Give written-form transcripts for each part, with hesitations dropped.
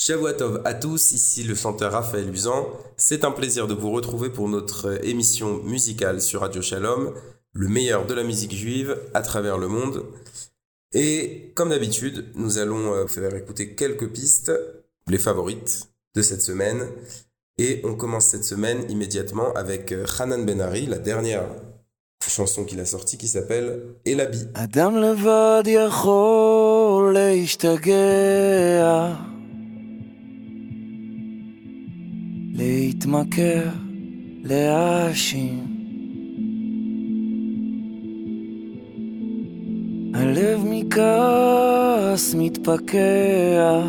Shavua Tov à tous, ici le chanteur Raphaël Usan. C'est un plaisir de vous retrouver pour notre émission musicale sur Radio Shalom, le meilleur de la musique juive à travers le monde. Et comme d'habitude, nous allons vous faire écouter quelques pistes, les favorites de cette semaine. Et on commence cette semaine immédiatement avec Hanan Ben-Ari, la dernière chanson qu'il a sortie qui s'appelle Elabi. אדם לבד יכול להשתגע, להתמכר, להאשים. הלב מכעס מתפקע,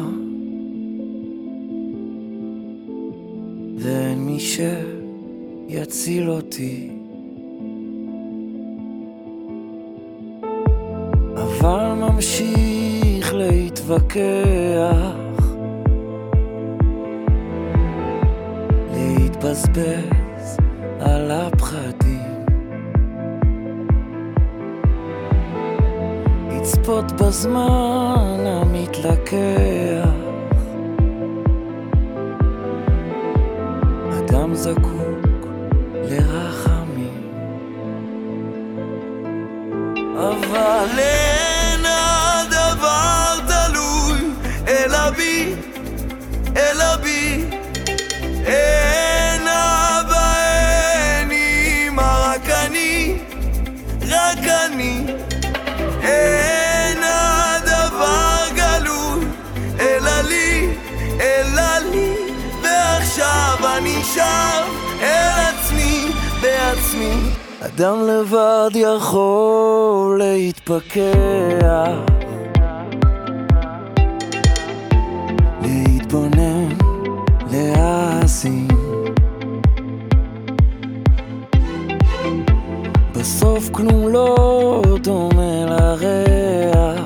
ואין מי שיציל אותי. אבל ממשיך להתווכח, להתבזבז על הפחדים, לצפות בזמן המתלקח. אדם זקוק לרחמים, אבל אין הדבר תלוי אלא בי, אלא בי. אין אבא, אין אמא, רק אני, רק אני. אין הדבר גלוי אלא לי, אלא לי. ועכשיו אני שב אל עצמי בעצמי. אדם לבד יכול להתפקח, להתבונן, להאזין. בסוף כלום לא דומה לריח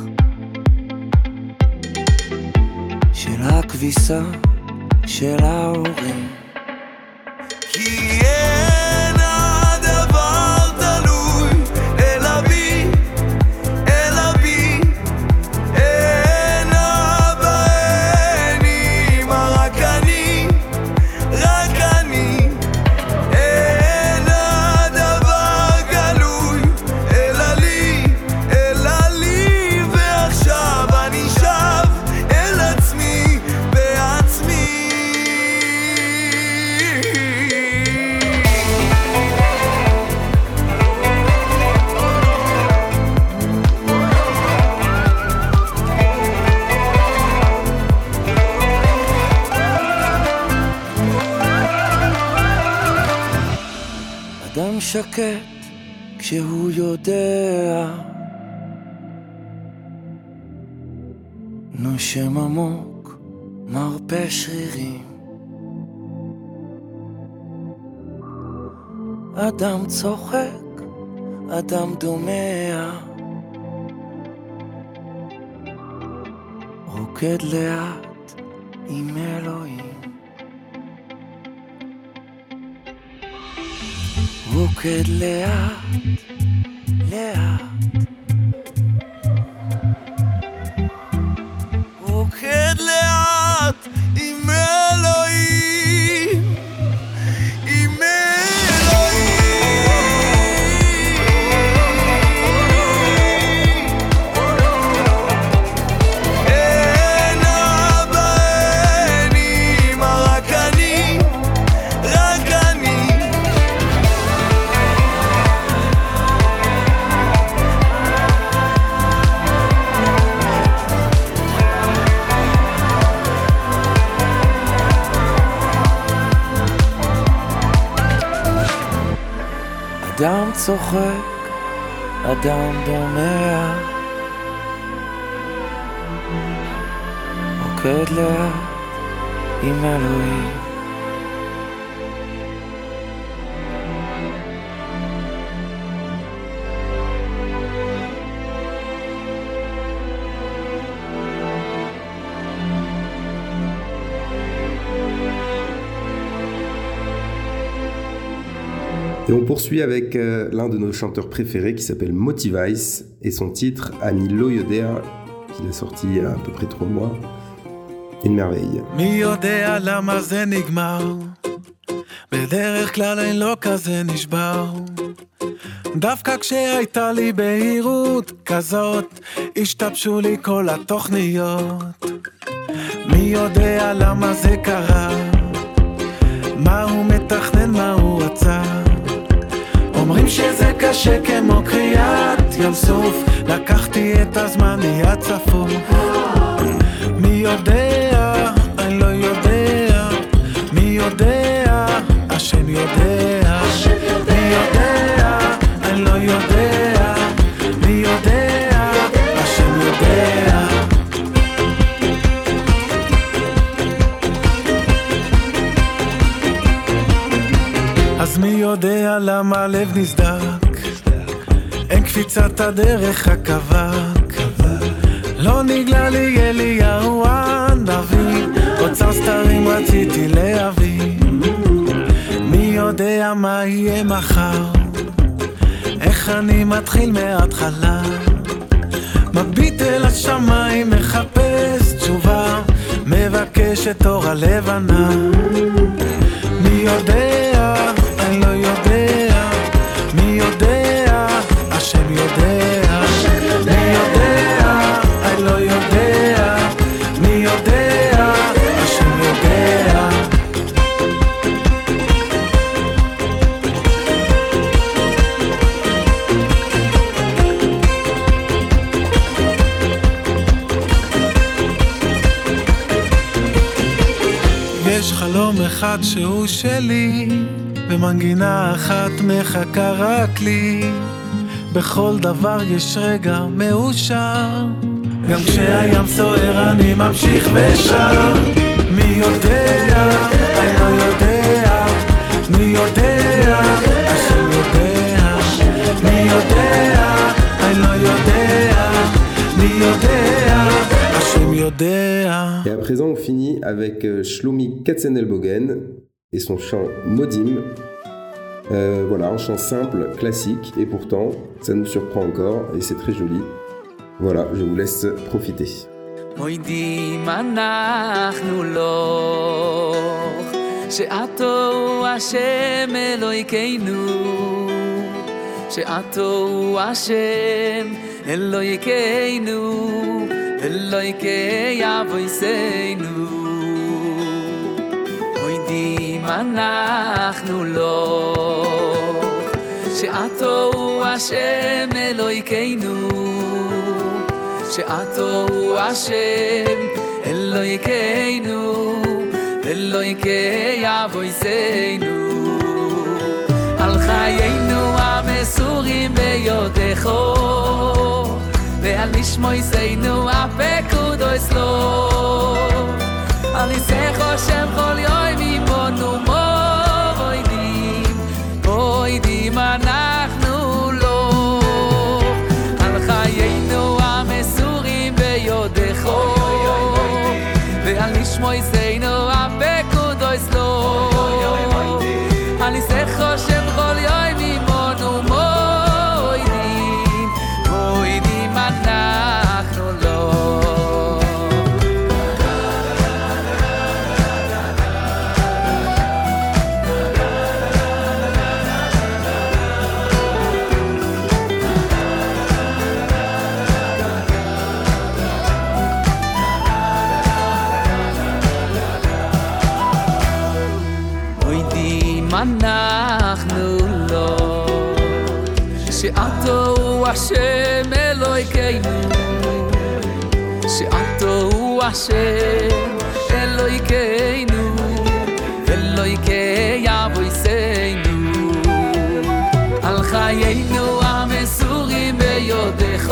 של הכביסה של ההורים. כי אין הדבר תלוי אלא בי, אלא בי. אין אבא, אין אמא, רק אני, רק אני. אין הדבר גלוי אלא לי, אלא לי. ועכשיו אני שב אל עצמי בעצמי. אדם שקט כשהוא יודע, נושם עמוק, מרפא שרירים. אדם צוחק, אדם דומע, רוקד לאט עם אלוהים. רוקד לאט, לאט. רוקד לאט עם אלוהים, עם אלוהים. אין אבא, אין אמא, רק אני, רק אני. אדם צוחק, אדם דומע, רוקד לאט עם אלוהים. Et on poursuit avec l'un de nos chanteurs préférés qui s'appelle Motivice et son titre Ani Lo Yodea qu'il a sorti il y a à peu près 3 mois. une merveille. מי יודע למה זה נגמר? בדרך כלל אין לו כזה נשבר. דווקא כשהייתה לי בהירות כזאת, השתבשו לי כל התוכניות. מי יודע למה זה קרה? מה הוא מתכנן, מה הוא רצה? אומרים שזה קשה כמו קריאת ים סוף, לקחתי את הזמן מיד צפוף. מי יודע? אני לא יודע. מי יודע? השם יודע. מי יודע? אני לא יודע. מי יודע? השם יודע. אז מי יודע למה הלב נסדק? אין קפיצת הדרך הקבק. לא נגלה לי אליהו הנביא, אוצר סתרים רציתי להביא. מי יודע מה יהיה מחר? איך אני מתחיל מההתחלה? מביט אל השמיים, מחפש תשובה, מבקש את אור הלבנה. מי יודע? אני לא יודע. מי יודע? השם יודע. מי יודע? אני לא יודע. מי יודע? השם יודע. יש חלום אחד שהוא שלי, במנגינה אחת מחכה רק לי. בכל דבר יש רגע מאושר, גם כשהים סוער אני ממשיך ושר. מי יודע? אני לא יודע. מי יודע? השם יודע. מי יודע? אני לא יודע. מי יודע? השם יודע. Et à présent, on finit avec Shlomi Katzenelbogen et son chant Modim. Voilà, un chant simple, classique, et pourtant, ça nous surprend encore, et c'est très joli. Voilà, je vous laisse profiter. מוידים אנחנו לו, שאתו השם אלוהינו, שאתו השם אלוהינו, אלוהי אבוינו. מוידים אנחנו לו, שאתו השם אלוהינו, שאתו השם אלוהינו, אלוהי אבוינו. על חיינו המסורים ביודך, ועל נשמותינו הפקודו אצלו. על ניסחו שם כל יום עמנו מוידים, מוידים אנחנו לו. על חיינו המסורים ביודך, ועל נשמותינו הפקודו אצלו. על ניסחו שם כל יום עמנו מוידים, מוידים אנחנו לו. אנחנו לו, שאתו השם אלוהינו, שאתו השם אלוהינו, אלוהי אבוינו. על חיינו המסורים ביודך,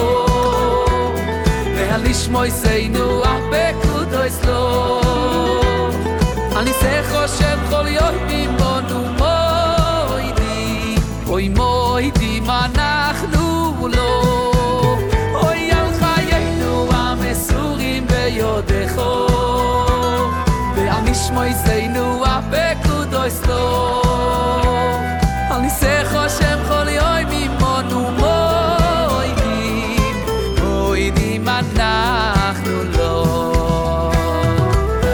ועל נשמותינו הפקודו אצלו. על ניסחו שם כל יום עמנו מוידים, אוי מוידים אנחנו לו. אוי על חיינו המסורים ביודך, ועל נשמותינו הפקודו אצלו. על ניסחו שם כל יום עמנו מוידים, מוידים אנחנו לו.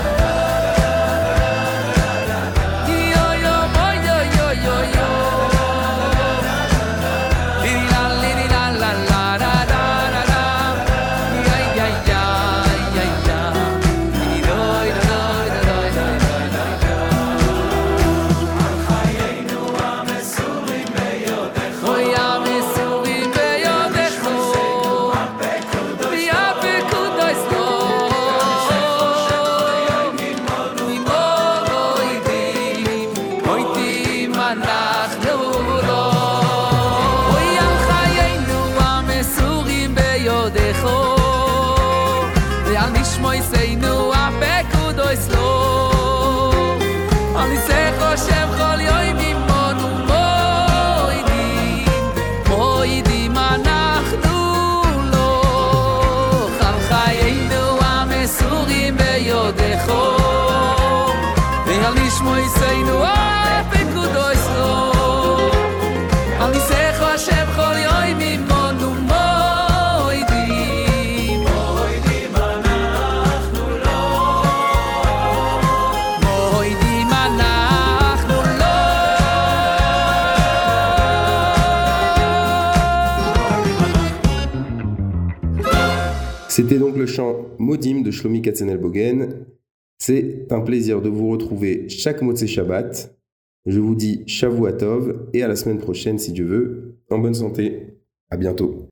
moiseinu apekudos lo ani secho Hashem chol yoim imonu moidim anachnu lo moidim anachnu lo C'était donc le chant Modim de Shlomi Katzenelbogen. C'est un plaisir de vous retrouver chaque Motzei Shabbat. Je vous dis Shavua Tov et à la semaine prochaine si Dieu veut, en bonne santé. À bientôt.